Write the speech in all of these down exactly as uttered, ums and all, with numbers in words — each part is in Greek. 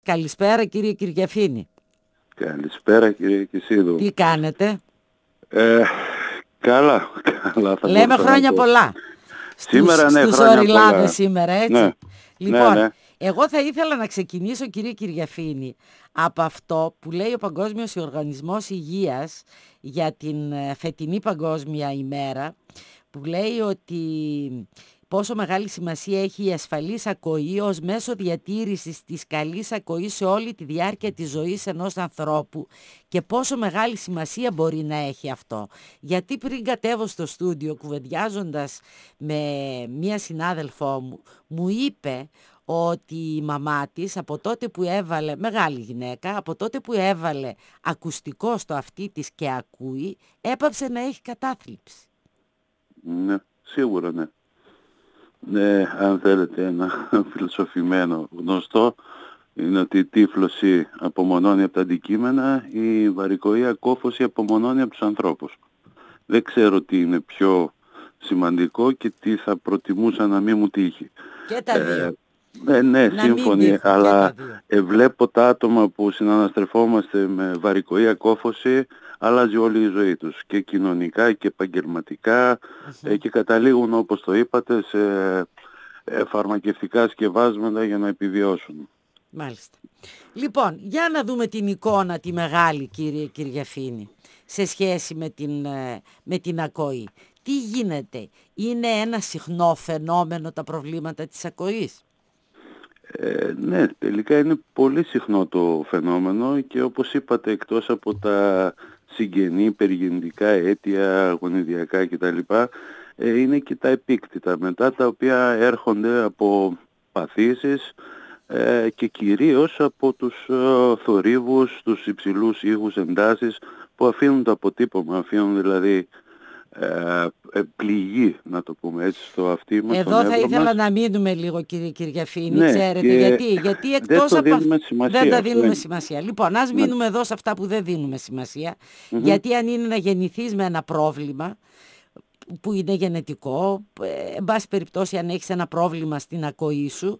Καλησπέρα κύριε Κυριαφίνη. Καλησπέρα κύριε Κισίδου. Τι κάνετε? Ε, καλά, καλά θα Λέμε χρόνια πολλά. Σήμερα στους, ναι, στους χρόνια οριλάδες πολλά. σήμερα, έτσι. Ναι, Λοιπόν, ναι, ναι. εγώ θα ήθελα να ξεκινήσω κύριε Κυριαφίνη από αυτό που λέει ο Παγκόσμιος Οργανισμός Υγείας για την ε, φετινή Παγκόσμια ημέρα, που λέει ότι πόσο μεγάλη σημασία έχει η ασφαλής ακοή ως μέσο διατήρησης της καλής ακοής σε όλη τη διάρκεια της ζωής ενός ανθρώπου και πόσο μεγάλη σημασία μπορεί να έχει αυτό. Γιατί πριν κατέβω στο στούντιο κουβεντιάζοντας με μία συνάδελφό μου, μου είπε ότι η μαμά της από τότε που έβαλε, μεγάλη γυναίκα, από τότε που έβαλε ακουστικό στο αυτί της και ακούει, έπαψε να έχει κατάθλιψη. Ναι, σίγουρα ναι. Ναι, αν θέλετε ένα φιλοσοφημένο γνωστό, είναι ότι η τύφλωση απομονώνει από τα αντικείμενα, η βαρικοή ακόφωση απομονώνει από τους ανθρώπους. Δεν ξέρω τι είναι πιο σημαντικό και τι θα προτιμούσα να μην μου τύχει. Και τα δύο. Ε, ναι, ναι, να σύμφωνοι, αλλά ε, βλέπω τα άτομα που συναναστρεφόμαστε με βαρικοή ακόφωση, αλλάζει όλη η ζωή τους, και κοινωνικά και επαγγελματικά, uh-huh. ε, και καταλήγουν, όπως το είπατε, σε ε, φαρμακευτικά σκευάσματα για να επιβιώσουν. Μάλιστα. Λοιπόν, για να δούμε την εικόνα τη μεγάλη, κύριε Κυριαφίνη, σε σχέση με την, με την ακοή. Τι γίνεται? Είναι ένα συχνό φαινόμενο τα προβλήματα της ακοής? Ε, ναι, τελικά είναι πολύ συχνό το φαινόμενο και όπως είπατε, εκτός από τα συγγενή, περιγεννητικά αίτια, γονιδιακά κτλ, ε, είναι και τα επίκτητα μετά, τα οποία έρχονται από παθήσεις ε, και κυρίως από τους ε, θορύβους, τους υψηλούς ήχους, εντάσεις που αφήνουν το αποτύπωμα, αφήνουν δηλαδή Ε, ε, πληγή, να το πούμε έτσι, στο αυτί μας. Εδώ θα ήθελα μας. να μείνουμε λίγο κύριε Κυριαφίνη, ναι, ξέρετε γιατί, γιατί εκτός δεν, από... δεν τα δίνουμε είναι. σημασία. Λοιπόν, ας μείνουμε ναι. εδώ σε αυτά που δεν δίνουμε σημασία, mm-hmm. γιατί αν είναι να γεννηθείς με ένα πρόβλημα που είναι γενετικό, εν πάση περιπτώσει αν έχεις ένα πρόβλημα στην ακοή σου,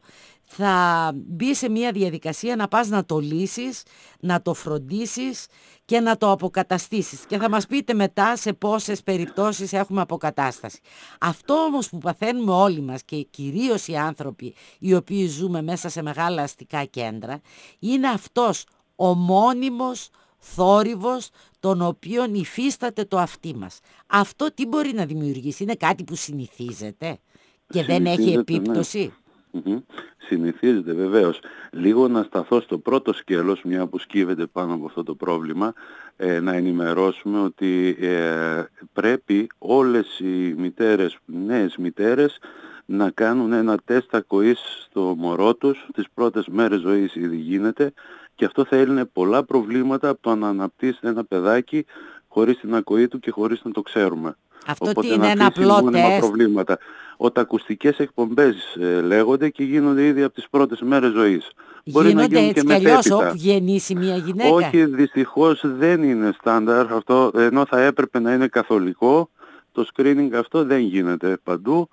θα μπει σε μια διαδικασία να πας να το λύσεις, να το φροντίσεις και να το αποκαταστήσεις. Και θα μας πείτε μετά σε πόσες περιπτώσεις έχουμε αποκατάσταση. Αυτό όμως που παθαίνουμε όλοι μας και κυρίως οι άνθρωποι οι οποίοι ζούμε μέσα σε μεγάλα αστικά κέντρα, είναι αυτός ο μόνιμος θόρυβος τον οποίον υφίσταται το αυτί μας. Αυτό τι μπορεί να δημιουργήσει? Είναι κάτι που συνηθίζεται και συνηθίζεται, δεν έχει επίπτωση? Ναι. Mm-hmm. Συνηθίζεται βεβαίως. Λίγο να σταθώ στο πρώτο σκέλος, μια που σκύβεται πάνω από αυτό το πρόβλημα, ε, να ενημερώσουμε ότι ε, πρέπει όλες οι μητέρες, νέες μητέρες, να κάνουν ένα τεστ ακοής στο μωρό τους. Τις πρώτες μέρες ζωής ήδη γίνεται, και αυτό θα έλυνε πολλά προβλήματα από το να αναπτύσσει ένα παιδάκι χωρίς την ακοή του και χωρίς να το ξέρουμε. Αυτό Οπότε τι είναι, να ένα απλό τεστ? προβλήματα. Οτακουστικές εκπομπές ε, λέγονται και γίνονται ήδη από τις πρώτες μέρες ζωής. Γίνονται Μπορεί να έτσι και, και αλλιώς όπου γεννήσει μια γυναίκα? Όχι, δυστυχώς δεν είναι στάνταρ αυτό, ενώ θα έπρεπε να είναι καθολικό. Το screening αυτό δεν γίνεται παντού.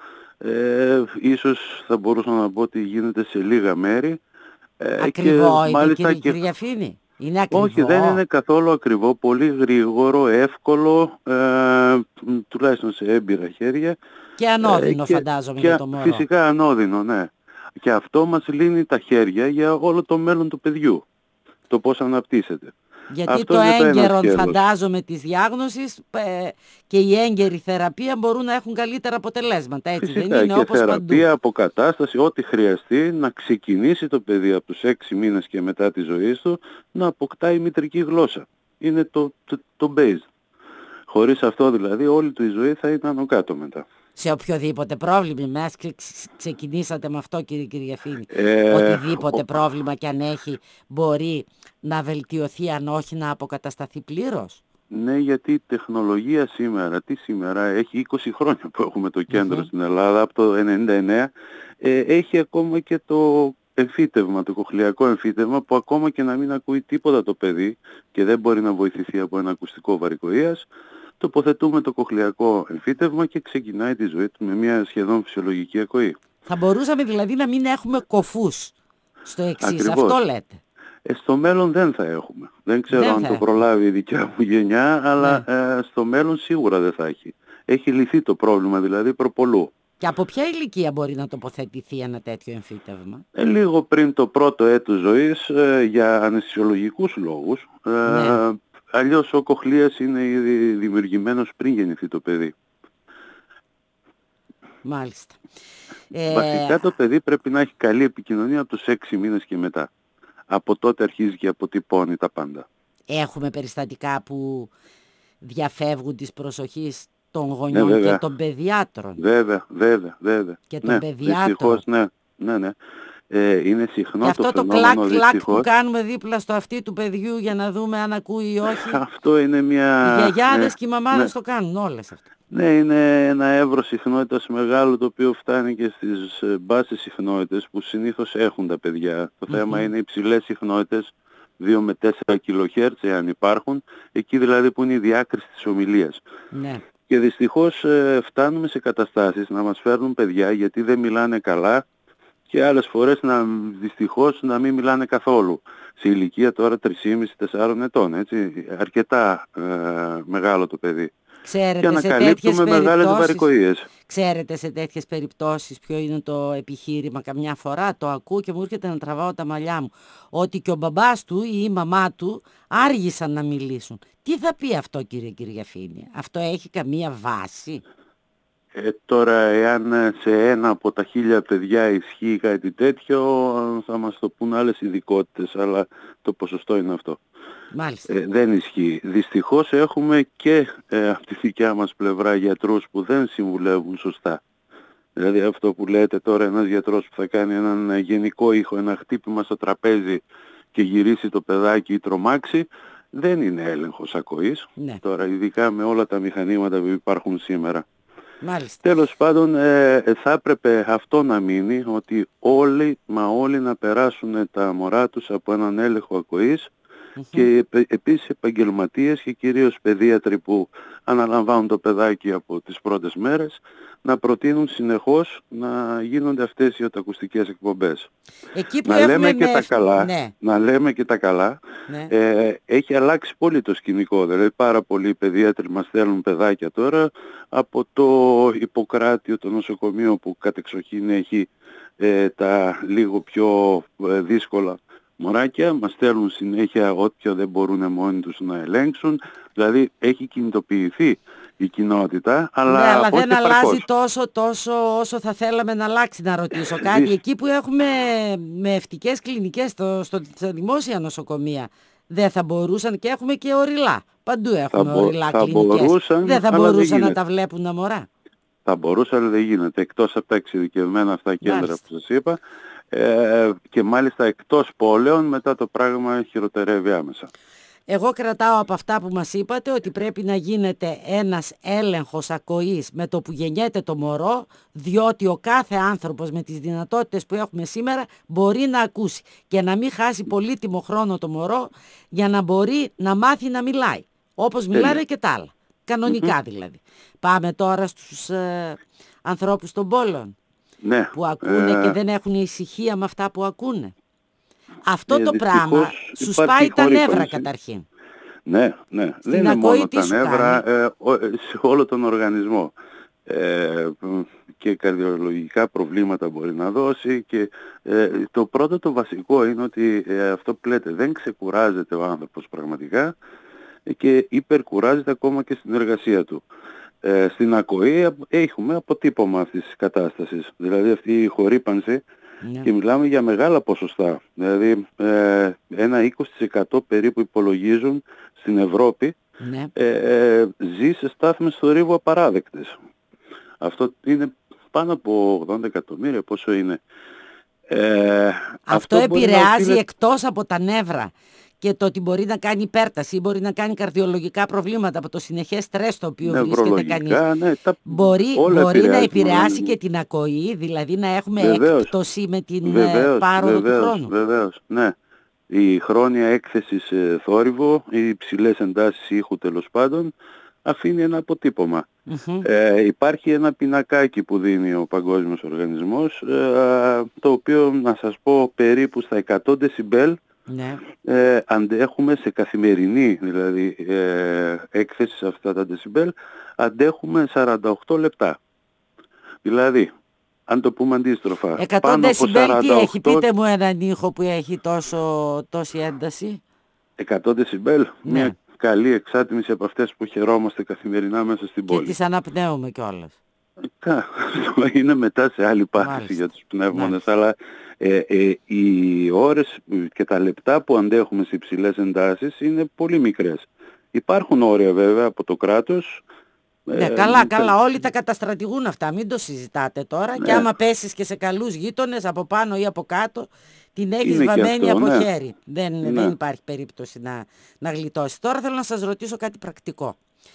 Ε, ίσως θα μπορούσα να πω ότι γίνεται σε λίγα μέρη. Ε, ακριβό και είναι, μάλιστα κύριε Κυριαφίνη? Είναι ακριβό? Όχι, δεν είναι καθόλου ακριβό, πολύ γρήγορο, εύκολο, ε, τουλάχιστον σε έμπειρα χέρια. Και ανώδυνο, ε, και, φαντάζομαι, και, για το μωρό. Φυσικά ανώδυνο, ναι. Και αυτό μας λύνει τα χέρια για όλο το μέλλον του παιδιού, το πώς αναπτύσσεται. Γιατί αυτό το έγκαιρο, το φαντάζομαι, της διάγνωσης ε, και η έγκαιρη θεραπεία μπορούν να έχουν καλύτερα αποτελέσματα, έτσι? Φυσικά, δεν είναι? Και όπως θεραπεία, παντού. αποκατάσταση, ό,τι χρειαστεί, να ξεκινήσει το παιδί από τους έξι μήνες και μετά τη ζωή του να αποκτάει η μητρική γλώσσα. Είναι το, το, το base. Χωρίς αυτό δηλαδή όλη του η ζωή θα ήταν ο κάτω μετά. Σε οποιοδήποτε πρόβλημα, μας ξεκινήσατε με αυτό κύριε Κυριαφίνη, ε, οτιδήποτε ο... πρόβλημα και αν έχει μπορεί να βελτιωθεί, αν όχι να αποκατασταθεί πλήρως? Ναι, γιατί η τεχνολογία σήμερα, τι σήμερα, έχει είκοσι χρόνια που έχουμε το κέντρο mm-hmm. στην Ελλάδα, από το ενενήντα εννέα, ε, έχει ακόμα και το εμφύτευμα, το κοχλειακό εμφύτευμα, που ακόμα και να μην ακούει τίποτα το παιδί και δεν μπορεί να βοηθηθεί από ένα ακουστικό βαρικοΐας, τοποθετούμε το κοχλειακό εμφύτευμα και ξεκινάει τη ζωή του με μια σχεδόν φυσιολογική ακοή. Θα μπορούσαμε δηλαδή να μην έχουμε κοφούς στο εξής, Ακριβώς. αυτό λέτε? Ε, στο μέλλον δεν θα έχουμε. Δεν ξέρω Δεν αν θα το έχουμε. προλάβει η δικιά μου γενιά, αλλά Ναι. ε, στο μέλλον σίγουρα δεν θα έχει. Έχει λυθεί το πρόβλημα δηλαδή προπολού. Και από ποια ηλικία μπορεί να τοποθετηθεί ένα τέτοιο εμφύτευμα? Ε, λίγο πριν το πρώτο έτος ζωής, ε, για αναισθησιολογικούς λόγους. Ε, Ναι. Αλλιώς ο κοχλίας είναι ήδη δημιουργημένος πριν γεννηθεί το παιδί. Μάλιστα. Ε, Βασικά το παιδί πρέπει να έχει καλή επικοινωνία από τους έξι μήνες και μετά. Από τότε αρχίζει και αποτυπώνει τα πάντα. έχουμε περιστατικά που διαφεύγουν της προσοχής των Ναι, γονιών και βέβαια. των παιδιάτρων. Βέβαια, βέβαια, βέβαια. Και των Ναι, παιδιάτρων. δυστυχώς, ναι, ναι, ναι. Ε, είναι συχνό Και αυτό το το φαινόμενο κλακ-κλακ που δυστυχώς. κάνουμε δίπλα στο αυτί του παιδιού για να δούμε αν ακούει ή όχι. Αυτό είναι μια... Οι γιαγιάδες ε, και οι μαμάδες ναι. το κάνουν όλες αυτά. Ναι, είναι ένα εύρος συχνότητας μεγάλο το οποίο φτάνει και στις ε, μπάσες συχνότητες που συνήθως έχουν τα παιδιά. Το θέμα είναι υψηλές συχνότητες, δύο με τέσσερα κιλοχέρτζ εάν υπάρχουν, εκεί δηλαδή που είναι η διάκριση της ομιλίας. Ναι. Και δυστυχώς ε, φτάνουμε σε καταστάσεις να μας φέρνουν παιδιά γιατί δεν μιλάνε καλά και άλλες φορές να, δυστυχώς να μην μιλάνε καθόλου. Σε ηλικία τώρα τρία και μισό με τέσσερα ετών, έτσι, αρκετά ε, μεγάλο το παιδί. Και Ξέρετε σε τέτοιες ανακαλύπτουμε μεγάλες περιπτώσεις, βαρικοίες. ξέρετε σε τέτοιες περιπτώσεις ποιο είναι το επιχείρημα? Καμιά φορά το ακούω και μου έρχεται να τραβάω τα μαλλιά μου. Ότι και ο μπαμπάς του ή η μαμά του άργησαν να μιλήσουν. Τι θα πει αυτό, κύριε Κυριαφήνη? Αυτό έχει καμία βάση? Ε, τώρα εάν ε, σε ένα από τα χίλια παιδιά ισχύει κάτι τέτοιο θα μας το πούν άλλες ειδικότητες, αλλά το ποσοστό είναι αυτό. Μάλιστα. Ε, δεν ισχύει. Δυστυχώς έχουμε και ε, από τη δικιά μας πλευρά γιατρούς που δεν συμβουλεύουν σωστά. Δηλαδή αυτό που λέτε τώρα, ένας γιατρός που θα κάνει έναν ε, γενικό ήχο, ένα χτύπημα στο τραπέζι και γυρίσει το παιδάκι ή τρομάξει, δεν είναι έλεγχος ακοής. Ναι. Τώρα ειδικά με όλα τα μηχανήματα που υπάρχουν σήμερα. Μάλιστα. Τέλος πάντων, ε, θα έπρεπε αυτό να μείνει, ότι όλοι, μα όλοι να περάσουν τα μωρά τους από έναν έλεγχο ακοής και επ, επίσης επαγγελματίες και κυρίως παιδίατροι που αναλαμβάνουν το παιδάκι από τις πρώτες μέρες να προτείνουν συνεχώς να γίνονται αυτές οι οτακουστικές εκπομπές. Εκεί που Να έχουμε λέμε και με... τα καλά, Ναι. να λέμε και τα καλά, Ναι. ε, έχει αλλάξει πολύ το σκηνικό, δηλαδή πάρα πολλοί παιδίατροι μας στέλνουν παιδάκια τώρα από το Ιπποκράτιο, το νοσοκομείο που κατεξοχήν έχει ε, τα λίγο πιο ε, δύσκολα μωράκια, μας στέλνουν συνέχεια όποιο δεν μπορούν μόνοι τους να ελέγξουν, δηλαδή έχει κινητοποιηθεί η κοινότητα, αλλά, ναι, αλλά όχι δεν επαρκώς. αλλάζει τόσο, τόσο όσο θα θέλαμε να αλλάξει. Να ρωτήσω κάτι. Δυ- Εκεί που έχουμε με ευτικές κλινικές στο, στο, στα δημόσια νοσοκομεία, δεν θα μπορούσαν? Και έχουμε και οριλά. Παντού έχουμε μπο- οριλά θα κλινικές. μπορούσαν, δεν θα αλλά δεν μπορούσαν να γίνεται. τα βλέπουν τα μωρά? Θα μπορούσε, αλλά δεν γίνεται. Εκτός από τα εξειδικευμένα αυτά κέντρα Μάλιστα. που σας είπα, ε, και μάλιστα εκτός πόλεων, μετά το πράγμα χειροτερεύει άμεσα. Εγώ κρατάω από αυτά που μας είπατε ότι πρέπει να γίνεται ένας έλεγχος ακοής με το που γεννιέται το μωρό, διότι ο κάθε άνθρωπος με τις δυνατότητες που έχουμε σήμερα μπορεί να ακούσει και να μην χάσει πολύτιμο χρόνο το μωρό για να μπορεί να μάθει να μιλάει, όπως μιλάνε Τέλεια. και τα άλλα, κανονικά δηλαδή. Πάμε τώρα στους ε, ανθρώπους των πόλεων Ναι. που ακούνε ε, και δεν έχουν ησυχία με αυτά που ακούνε. Αυτό ε, το πράγμα δυστυχώς σου υπάρχει σπάει τα νεύρα χορύπανση. καταρχήν. Ναι, ναι. Στην Δεν είναι ακοή μόνο τι τα σου νεύρα, κάνει? ε, ο- ε, σε όλο τον οργανισμό. Ε, και καρδιολογικά προβλήματα μπορεί να δώσει και ε, το πρώτο το βασικό είναι ότι ε, αυτό που λέτε, δεν ξεκουράζεται ο άνθρωπος πραγματικά ε, και υπερκουράζεται ακόμα και στην εργασία του. Ε, στην ακοή απ- έχουμε αποτύπωμα αυτής της κατάστασης, δηλαδή αυτή η χορύπανση. Ναι. Και μιλάμε για μεγάλα ποσοστά. Δηλαδή ε, ένα είκοσι τοις εκατό περίπου υπολογίζουν στην Ευρώπη Ναι. ε, ε, ζει σε στάθμες θορύβου απαράδεκτες. Αυτό είναι πάνω από ογδόντα εκατομμύρια, πόσο είναι. Ε, Αυτό μπορεί να επηρεάζει οφείλεται- εκτός από τα νεύρα και το ότι μπορεί να κάνει υπέρταση ή μπορεί να κάνει καρδιολογικά προβλήματα από το συνεχές στρες το οποίο βρίσκεται κανείς. νευρολογικά, ναι, τα, Μπορεί, όλα μπορεί να επηρεάζουν τον επηρεάσει οργανισμό. και την ακοή, δηλαδή να έχουμε Βεβαίως. έκπτωση με την ε, Βεβαίως, πάροδο του βεβαίως, χρόνου. βεβαίως, ναι. Η χρόνια έκθεση σε θόρυβο, οι υψηλές εντάσεις ήχου τέλος πάντων, αφήνει ένα αποτύπωμα. Μμμ. Ε, υπάρχει ένα πινακάκι που δίνει ο Παγκόσμιος Οργανισμός, ε, το οποίο να σας πω περίπου στα εκατό δεσιμπέλ Ναι. Ε, αντέχουμε σε καθημερινή δηλαδή ε, έκθεση σε αυτά τα δεσιμπέλ, αντέχουμε σαράντα οκτώ λεπτά. Δηλαδή, αν το πούμε αντίστροφα, εκατό πάνω από δεσιμπέλ τι σαράντα οκτώ... έχει, πείτε μου έναν ήχο που έχει τόσο, τόση ένταση. εκατό δεσιμπέλ, Ναι. μια καλή εξάτμιση από αυτές που χαιρόμαστε καθημερινά μέσα στην Και πόλη. τις αναπνέουμε κιόλας. Είναι μετά σε άλλη πάθηση. Μάλιστα. Για τους πνεύμονες, Μάλιστα. Αλλά ε, ε, οι ώρες και τα λεπτά που αντέχουμε σε υψηλές εντάσεις είναι πολύ μικρές. Υπάρχουν όρια βέβαια από το κράτος. Ναι, ε, καλά, καλά, κα... όλοι τα καταστρατηγούν αυτά, μην το συζητάτε τώρα. Ναι. Και άμα πέσεις και σε καλούς γείτονες από πάνω ή από κάτω, την έχεις βαμμένη από ναι. χέρι. Δεν, ναι. δεν υπάρχει περίπτωση να, να γλιτώσει. Τώρα θέλω να σας ρωτήσω κάτι πρακτικό.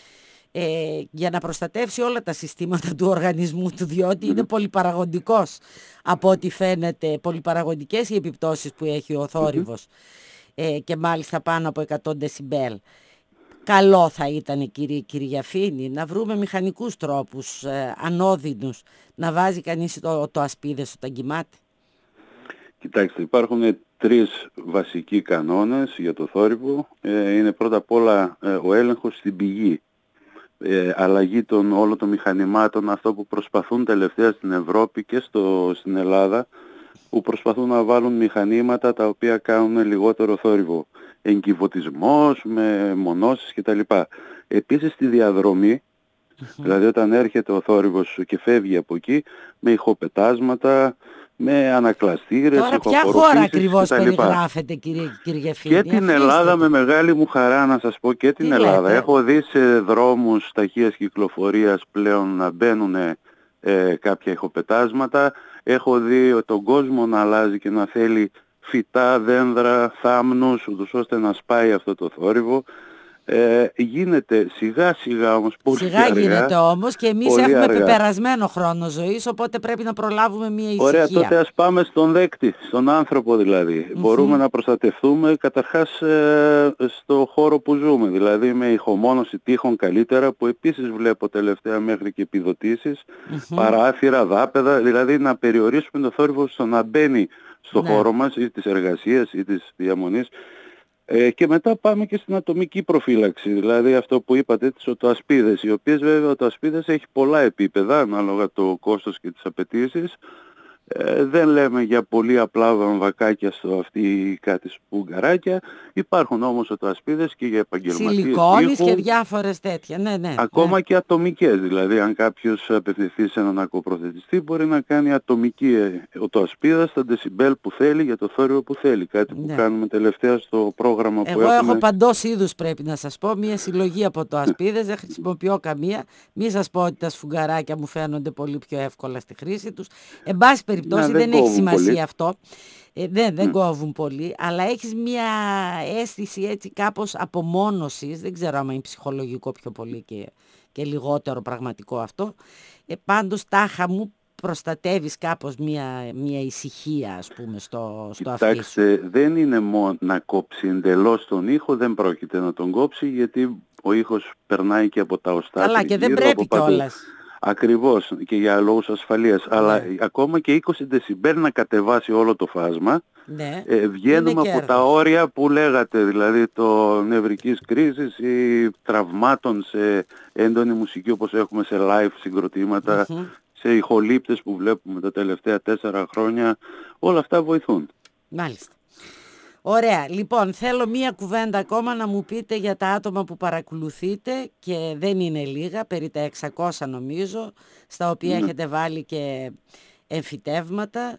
Ε, για να προστατεύσει όλα τα συστήματα του οργανισμού του, διότι mm. είναι πολυπαραγοντικός από ό,τι φαίνεται, πολυπαραγοντικές οι επιπτώσεις που έχει ο θόρυβος mm-hmm. ε, και μάλιστα πάνω από εκατό δεσιμπέλ. Καλό θα ήταν, κύριε Κυριαφήνη, να βρούμε μηχανικούς τρόπους, ε, ανώδυνους, να βάζει κανείς το, το ασπίδες όταν κοιμάται. Κοιτάξτε, υπάρχουν τρεις βασικοί κανόνες για το θόρυβο. Ε, είναι πρώτα απ' όλα ε, ο έλεγχος στην πηγή. Ε, αλλαγή των όλων των μηχανημάτων, αυτό που προσπαθούν τελευταία στην Ευρώπη και στο, στην Ελλάδα, που προσπαθούν να βάλουν μηχανήματα τα οποία κάνουν λιγότερο θόρυβο. Εγκυβωτισμός με μονώσεις κτλ. Επίσης στη διαδρομή, mm-hmm. δηλαδή όταν έρχεται ο θόρυβος και φεύγει από εκεί, με ηχοπετάσματα, με ανακλαστήρες, τώρα ποια χώρα ακριβώς περιγράφεται, κύριε Κυριαφήνη? Και την Ελλάδα, με μεγάλη μου χαρά να σας πω, και την Τι Ελλάδα. Λέτε? Έχω δει σε δρόμους ταχείας κυκλοφορίας πλέον να μπαίνουν ε, κάποια ηχοπετάσματα. Έχω δει τον κόσμο να αλλάζει και να θέλει φυτά, δένδρα, θάμνους, ούτως ώστε να σπάει αυτό το θόρυβο. Ε, γίνεται σιγά σιγά όμως, πολύ σιγά αργά. Γίνεται όμως και εμείς έχουμε αργά. πεπερασμένο χρόνο ζωής, οπότε πρέπει να προλάβουμε μια ησυχία. Ωραία, τότε ας πάμε στον δέκτη, στον άνθρωπο δηλαδή. Mm-hmm. Μπορούμε να προστατευτούμε καταρχάς ε, στο χώρο που ζούμε, δηλαδή με ηχομόνωση τείχων καλύτερα, που επίσης βλέπω τελευταία μέχρι και επιδοτήσεις, mm-hmm. παράθυρα, δάπεδα, δηλαδή να περιορίσουμε το θόρυβο στο να μπαίνει στο ναι. χώρο μας ή της εργασίας ή της διαμονής. Ε, και μετά πάμε και στην ατομική προφύλαξη, δηλαδή αυτό που είπατε, τις οτοασπίδες, οι οποίες βέβαια οτοασπίδες έχει πολλά επίπεδα ανάλογα το κόστος και τις απαιτήσεις. Ε, δεν λέμε για πολύ απλά βαμβακάκια στο αυτή ή κάτι σπουγγαράκια. Υπάρχουν όμως οτοασπίδες και για επαγγελματίες. Σιλικόνης και διάφορες τέτοια, ναι, ναι. Ακόμα ναι. και ατομικές, δηλαδή αν κάποιος απευθυνθεί σε έναν ακοπροθετιστή μπορεί να κάνει ατομική οτοασπίδα στα δεσιμπέλ που θέλει, για το θόρυβο που θέλει. Κάτι που ναι. κάνουμε τελευταία στο πρόγραμμα Εγώ που έχουμε. Εγώ έχω παντός είδους, πρέπει να σας πω, μια συλλογή από οτοασπίδες, δεν χρησιμοποιώ καμία. Μην σας πω ότι τα σφουγγαράκια μου φαίνονται πολύ πιο εύκολα στη χρήση τους. Εν πάση περιπτώσει να, δεν, δεν έχει σημασία πολύ. αυτό. Ε, δεν δεν mm. κόβουν πολύ, αλλά έχεις μια αίσθηση έτσι κάπως απομόνωσης, δεν ξέρω άμα είναι ψυχολογικό πιο πολύ και, και λιγότερο πραγματικό αυτό. Ε, πάντως τάχα μου προστατεύεις κάπως μια, μια ησυχία, ας πούμε, στο, στο αυτί σου. Κοιτάξτε, δεν είναι μόνο να κόψει εντελώς τον ήχο, δεν πρόκειται να τον κόψει, γιατί ο ήχος περνάει και από τα οστά. Καλά, και δεν πρέπει κιόλας. Ακριβώς, και για λόγους ασφαλείας. Ναι. Αλλά ακόμα και είκοσι δεσιμπέλ να κατεβάσει όλο το φάσμα, ναι. ε, βγαίνουμε από τα όρια που λέγατε, δηλαδή το νευρικής κρίσης ή τραυμάτων σε έντονη μουσική, όπως έχουμε σε live συγκροτήματα, mm-hmm. σε ηχολήπτες που βλέπουμε τα τελευταία τέσσερα χρόνια. Όλα αυτά βοηθούν. Μάλιστα. Ωραία. Λοιπόν, θέλω μία κουβέντα ακόμα να μου πείτε για τα άτομα που παρακολουθείτε, και δεν είναι λίγα, περί τα εξακόσια νομίζω, στα οποία mm. έχετε βάλει και εμφυτεύματα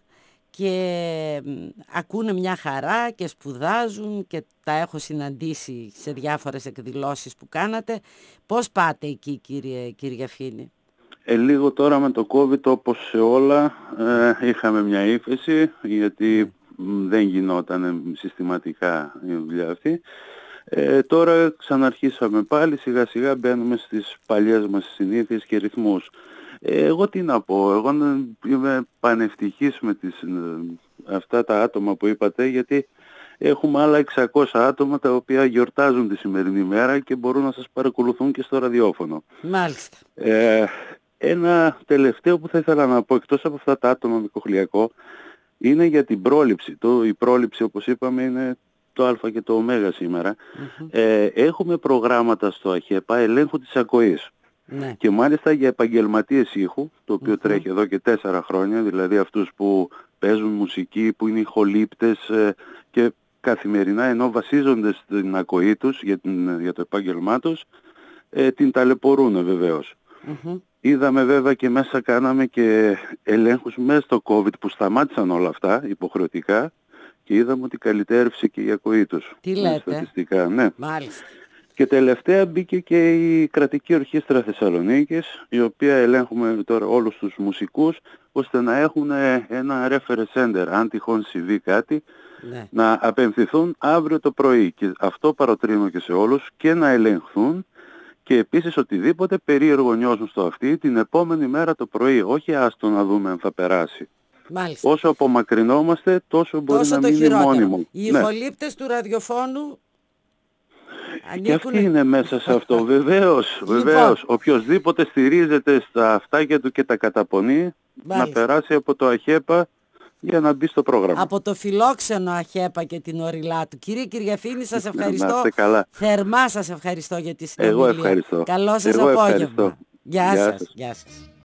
και ακούνε μια χαρά και σπουδάζουν και τα έχω συναντήσει σε διάφορες εκδηλώσεις που κάνατε. Πώς πάτε εκεί, κύριε Κυριαφήνη? Ε, λίγο τώρα με το COVID, όπως σε όλα, ε, είχαμε μια ύφεση, γιατί δεν γινόταν συστηματικά η δουλειά αυτή. Ε, τώρα ξαναρχίσαμε πάλι, σιγά σιγά μπαίνουμε στις παλιές μας συνήθειες και ρυθμούς. Ε, εγώ τι να πω, εγώ είμαι πανευτυχής με τις, αυτά τα άτομα που είπατε, γιατί έχουμε άλλα εξακόσια άτομα τα οποία γιορτάζουν τη σημερινή μέρα και μπορούν να σας παρακολουθούν και στο ραδιόφωνο. Μάλιστα. Ε, ένα τελευταίο που θα ήθελα να πω, εκτός από αυτά τα άτομα με κοχλιακό, είναι για την πρόληψη. Το, η πρόληψη, όπως είπαμε, είναι το Α και το Ω σήμερα, mm-hmm. ε, έχουμε προγράμματα στο ΑΧΕΠΑ ελέγχου της ακοής. Ναι. Και μάλιστα για επαγγελματίες ήχου, το οποίο mm-hmm. τρέχει εδώ και τέσσερα χρόνια, δηλαδή αυτούς που παίζουν μουσική, που είναι ηχολήπτες ε, και καθημερινά, ενώ βασίζονται στην ακοή τους για, την, για το επάγγελμά τους, ε, την ταλαιπωρούν βεβαίως. Mm-hmm. Είδαμε βέβαια και μέσα κάναμε και ελέγχους μέσα στο COVID που σταμάτησαν όλα αυτά υποχρεωτικά και είδαμε ότι καλυτέρευσε και η ακοή τους. Τι λέτε? Στατιστικά, ναι. Μάλιστα. Και τελευταία μπήκε και η Κρατική Ορχήστρα Θεσσαλονίκης, η οποία ελέγχουμε τώρα όλους τους μουσικούς, ώστε να έχουν ένα reference center, αν τυχόν συμβεί κάτι, ναι. να απευθυνθούν αύριο το πρωί. Και αυτό παροτρύνω και σε όλους, και να ελεγχθούν και επίσης οτιδήποτε περίεργο νιώσουν στο αυτί την επόμενη μέρα το πρωί. Όχι άστο να δούμε αν θα περάσει. Μάλιστα. Όσο απομακρυνόμαστε, τόσο μπορεί τόσο να το μείνει χειρότερο. μόνιμο. Οι ναι. ηχολήπτες του ραδιοφώνου ανήκουν... Και αυτοί είναι μέσα σε αυτό. Βεβαίως, βεβαίως. Λοιπόν. Οποιοςδήποτε στηρίζεται στα αυτάκια του και τα καταπονεί, μάλιστα. να περάσει από το ΑΧΕΠΑ για να μπει στο πρόγραμμα. Από το φιλόξενο ΑΧΕΠΑ και την ορειλά του. Κύριε Κυριαφήνη, σας ευχαριστώ. καλά. Θερμά σας ευχαριστώ για τη συνομιλία. Εγώ ευχαριστώ. Καλό σας Εγώ απόγευμα. Ευχαριστώ. Γεια, Γεια σας. σας. Γεια σας.